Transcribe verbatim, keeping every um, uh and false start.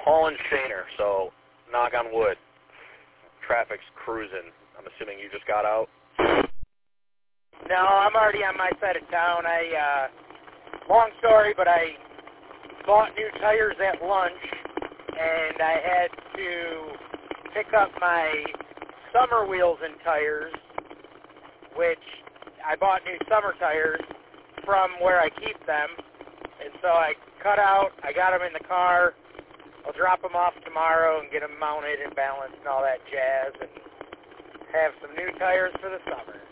hauling Shaner, so knock on wood. Traffic's cruising. I'm assuming you just got out? No, I'm already on my side of town. I, uh, long story, but I bought new tires at lunch, and I had to pick up my summer wheels and tires, which I bought new summer tires from where I keep them, and so I cut out, I got them in the car. I'll drop them off tomorrow and get them mounted and balanced and all that jazz, and have some new tires for the summer.